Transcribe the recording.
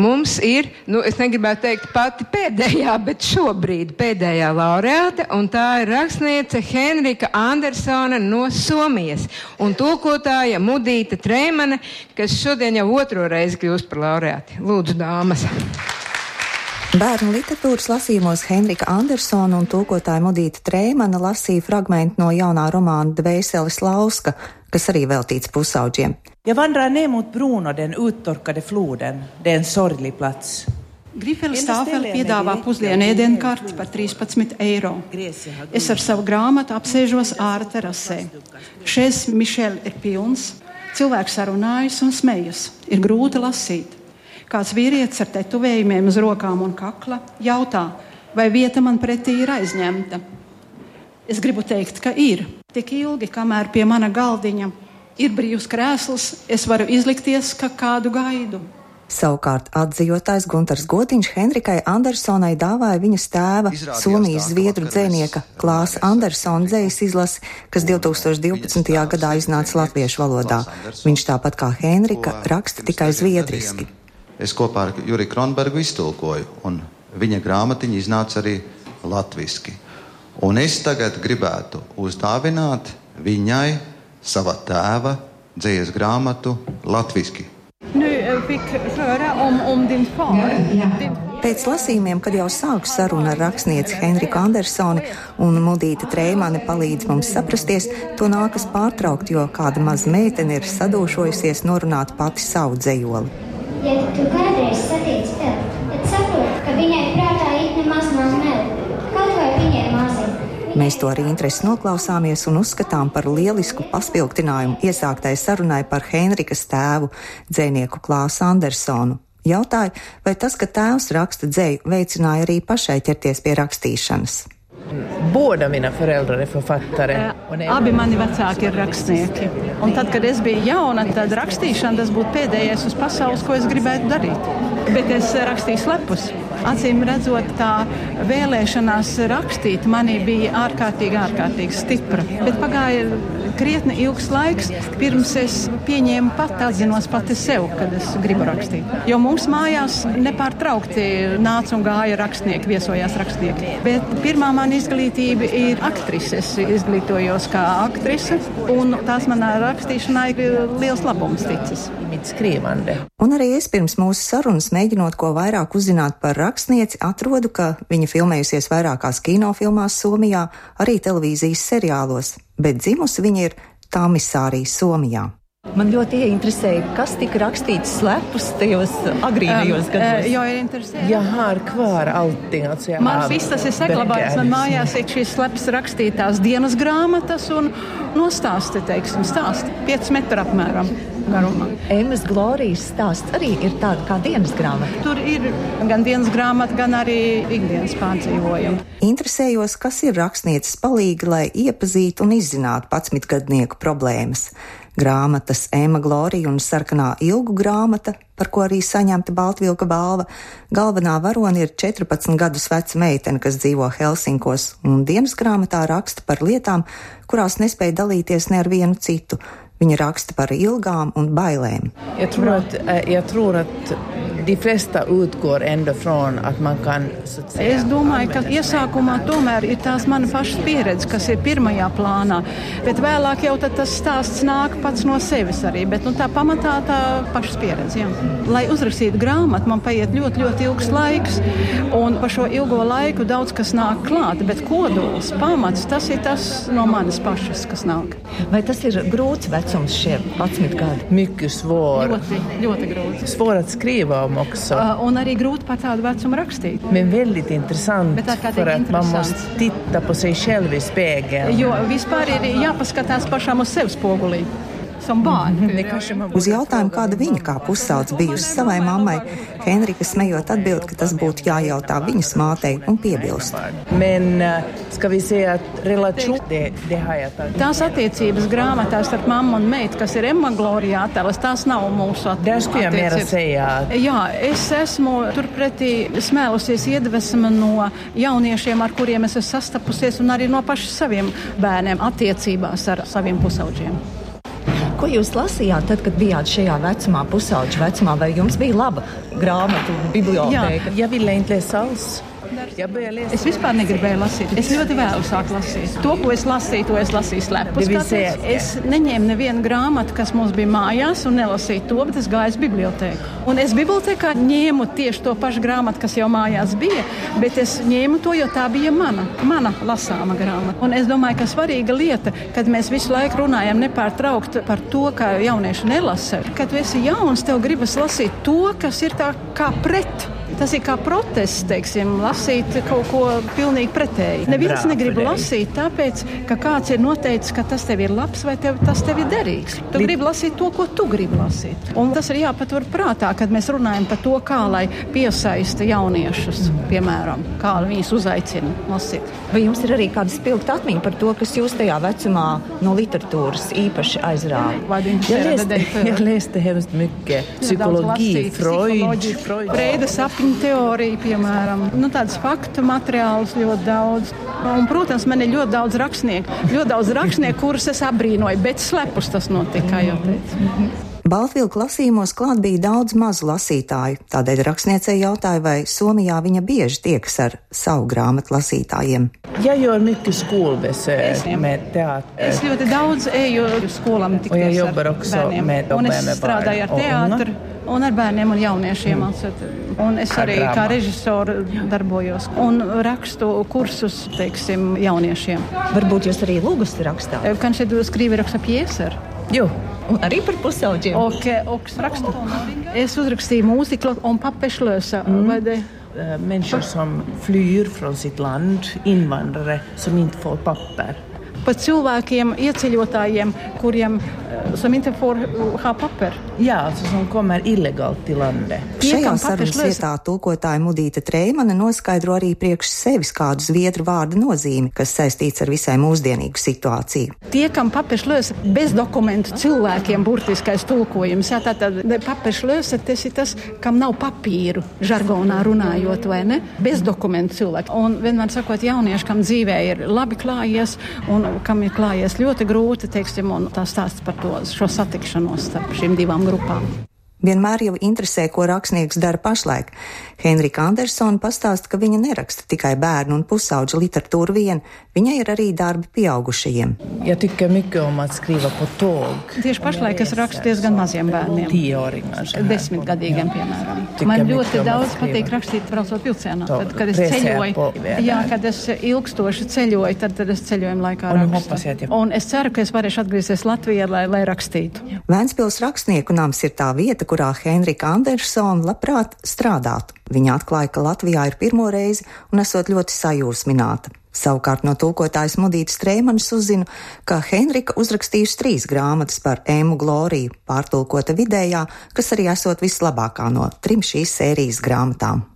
mums ir, es negribētu teikt pati pēdējā, bet šobrīd pēdējā laureāte, un tā ir rakstniece Henrika Andersone no Somijas, un tulkotāja Mudīta Treimane, kas šodien jau otro reizi kļūst par laureāti. Lūdzu, dāmas! Bērnu literatūras lasījumos Henrika Andersone un tulkotāja Mudīta Treimane lasīja fragmentu no jaunā romāna Dvēseles lauska, kas arī veltīts pusauģiem. Jag vandrar ner mot bron och den uttorkade floden. Det är en sorglig plats. Grifels tāfeli piedāvā pusdienu ēdienkarti par 13 eiro. Es ar savu grāmatu apsēžos ārā terasē. Šeit Mišel ir pilns, cilvēks sarunājas un smejas. Ir grūti lasīt. Kāds vīrietis ar tetuvējumiem uz rokām un kakla jautā, vai vieta man pretī ir aizņemta. Es gribu teikt, ka ir. Tik ilgi, kamēr pie mana galdiņa ir brīvs krēsls, es varu izlikties, ka kādu gaidu. Savukārt atzījotais Guntars Gotiņš Henrikai Andersonai dāvāja viņas tēva, Somijas zviedru dzejnieka Klāsa Andersona dzejas izlasi, kas 2012. gadā iznāca latviešu valodā. Viņš tāpat kā Henrika raksta tikai zviedriski. Es kopā ar Juri Kronbergu iztulkoju, un viņa grāmatiņa iznāca arī latviski. Un es tagad gribētu uzdāvināt viņai sava tēva dzejas grāmatu latviski. Pēc lasījumiem, kad jau sāku sarunu ar rakstnieci Henriku Andersoni un Mudīta Treimane palīdz mums saprasties, to nākas pārtraukt, jo kāda maza meitene ir sadūšojusies norunāt pati savu dzejoli. Ja tu kādreiz satiec tevi, tad saproti, ka viņai prātā it nemaz nav meli, kaut vai viņai maziņa. Mēs to arī interesi noklausāmies un uzskatām par lielisku paspilgtinājumu iesāktai sarunai par Henrikas tēvu, dzejnieku Klāsu Andersonu. Jautāju, vai tas, ka tēvs raksta dzeju, veicināja arī pašai ķerties pie rakstīšanas. Båda mina föräldrar är författare. Abi mani vecāki ir rakstnieki. Un tad, kad es biju jauna, tad rakstīšana tas būtu pēdējais uz pasaules, ko es gribētu darīt. Bet es rakstīju slepus. Acīm redzot, tā vēlēšanās rakstīt manī bija ārkārtīgi stipra. Bet pagāja krietni ilgs laiks, pirms es pieņēmu atzinos pati sev, kad es gribu rakstīt. Jo mums mājās nepārtraukti nāca un gāja rakstnieki, viesojās rakstnieki. Bet pirmā mana izglītība ir aktrise. Es izglītojos kā aktrise, un tās manā rakstīšanā ir liels labums ticis. Un arī es pirms mūsu sarunas, mēģinot ko vairāk uzzināt par rakstnieci, atrodu, ka viņa filmējusies vairākās kinofilmās Somijā, arī televīzijas seriālos, bet dzimusi viņa ir Tammisārī, Somijā. Man ļoti ieinteresēja, kas tika rakstīts slepus tajos agrīnajos gados. Jag är intresserad. Jag har kvar allting. Alltså man viss tas ir saglabājis. Man mājās ir šīs slepus rakstītās dienas grāmatas un nostāsti, teiksim, stāsti. 5 metru apmēram garumā. Emmas Glorijas stāsts arī ir tāda kā dienas grāmata. Tur ir gan dienas grāmata, gan arī ikdienas pārdzīvojumi. Interesējos, kas ir rakstnieces palīgi, lai iepazītu un izzinātu 11-gadnieku problēmas. Grāmatas Emma Glorija un sarkanā ilgu grāmata, par ko arī saņemta Baltvilka balva. Galvenā varone ir 14 gadus veca meitene, kas dzīvo Helsinkos, un dienas grāmatā raksta par lietām, kurās nespēja dalīties ne ar vienu citu. Viņa raksta par ilgām un bailēm. Jag tror att de flesta utgår ändå från att man kan så att säga. Es domāju, ka iesākumā tomēr ir tās mana pašas pieredze, kas ir pirmajā plānā, bet vēlāk jau tad tas stāsts nāk pats no sevis arī, bet tā pamatā tā pašas pieredze, jā. Lai uzrakstītu grāmatu, man paiet ļoti ilgs laiks, un par šo ilgo laiku daudz kas nāk klāt, bet kodols, pamats, tas ir tas no manas pašas, kas nāk. Vai tas ir grūts vecums šie 11 gadi? Mycket svår. Ļoti grūti. Svår att skriva om också. Un arī grūti par tādu vecumu rakstīt. Men väldigt intressant för att man måste titta på sig själv i spegeln. Jo vispār ir jāpaskatās pašām uz sevi spogulī. Uz jautājumu, kāda viņa kā pusaudzes bijusi savai mammai, Henrika smejot atbild, ka tas būtu jājautā viņas mātei un piebilst. Tās attiecības grāmatās starp mammu un meitu, kas ir Emma Glorijā attēlas, tās nav mūsu attiecības. Jā, es esmu turpretī smēlusies iedvesma no jauniešiem, ar kuriem es esmu sastapusies, un arī no pašiem saviem bērniem attiecībās ar saviem pusauģiem. Ko jūs lasījāt tad, kad bijāt šajā vecumā, pusauģu vecumā, vai jums bija laba grāmatu bibliotēka? Jag ville inte läsa alls. Es vispār negribēju lasīt. Es ļoti vēlu sāku lasīt. To, ko es lasīju slepus. Es neņēmu nevienu grāmatu, kas mums bija mājās, un nelasīju to, bet es gāju uz bibliotēku. Un es bibliotekā ņēmu tieši to pašu grāmatu, kas jau mājās bija, bet es ņēmu to, jo tā bija mana lasāma grāmata. Un es domāju, ka svarīga lieta, kad mēs visu laiku runājam nepārtraukt par to, kā jaunieši nelasa. Kad tu esi jauns, tev gribas lasīt to, kas ir tā kā pret. Tas ir kā protests, teiksim, lasīt kaut ko pilnīgi pretēji. Neviens negrib lasīt, tāpēc, ka kāds ir noteicis, ka tas tev ir labs vai tas tev ir derīgs. Tu gribi lasīt to, ko tu gribi lasīt. Un tas ir jāpatur prātā, kad mēs runājam par to, kā lai piesaista jauniešus, piemēram, kā viņus uzaicina lasīt. Vai jums ir arī kāda spilgta atmiņa par to, kas jūs tajā vecumā no literatūras īpaši aizrāva? Jag läste hemskt mycket psykologi, Freida sapņu teorija, piemēram. Tādas faktu materiālus ļoti daudz. Un, protams, man ir ļoti daudz rakstnieku, kurus es abrīnoju, bet slepus tas notika, kā jau teicu. Baltvilku lasījumos klāt bija daudz mazu lasītāju, tādēļ rakstniecei jautāja, vai Somijā viņa bieži tiekas ar savu grāmatu lasītājiem. Jag gör mycket skolbesök med teater. Es ļoti daudz eju skolām tikties ar bērniem. Un es strādāju ar teātru un ar bērniem un jauniešiem. Un es arī kā režisora darbojos un rakstu kursus, teiksim, jauniešiem. Varbūt jūs arī lūgusti rakstāt? Kanske du skriver också pjēser? Jo. Un arī par pusauģiem? Rakstu. Es uzrakstīju mūziklu un papešlösa. Människor som flyr från sitt land, invandrare som inte får papper. Par cilvēkiem, ieceļotājiem, kuriem som inte får ha papper. Jā, som kommer illegāli til landet. Šajā sarunas vietā tulkotāja Mudīte Treimane noskaidro arī priekš sevis kādu zviedru vārdu nozīmi, kas saistīts ar visai mūsdienīgu situāciju. Tie, kam papešlösa, bez dokumentu cilvēkiem burtiskais tulkojums. Jā, tātad papešlösa, tas ir tas, kam nav papīru, žargonā runājot, vai ne? Bez dokumentu cilvēki. Un vienmēr sakot, jaunieši, kam dzīvē ir labi klājies un kam ir klājies ļoti grūti, teiksim, un tā stāsts par šo satikšanos starp šīm divām grupām. Vienmēr jau interesē, ko rakstnieks dara pašlaik. Henrika Andersona pastāsta, ka viņa neraksta tikai bērnu un pusauģu literatūru vien, viņai ir arī darbi pieaugušajiem. Jag tycker mycket om att skriva på tåg. Tieši pašlaik es rakstu diezgan maziem bērniem. 10-gadīgiem, piemēram. Man ļoti daudz patīk rakstīt braucot vilcienā. Tad, kad es ceļoju, kad es ilgstoši ceļoju, tad es ceļojuma laikā rakstu. Un es ceru, ka es varēšu atgriezties Latvijā, lai rakstītu. Vēncpils rakstnieku nams ir tā vieta, kurā Henrika Andersona labprāt strādātu. Viņa atklāja, ka Latvijā ir pirmo reizi un esot ļoti sajūsmināta. Savukārt no tulkotājas Mudītes Treimanes uzzinu, ka Henrika uzrakstījusi 3 grāmatas par Emu Gloriju, pārtulkota vidējā, kas arī esot vislabākā no 3 šīs sērijas grāmatām.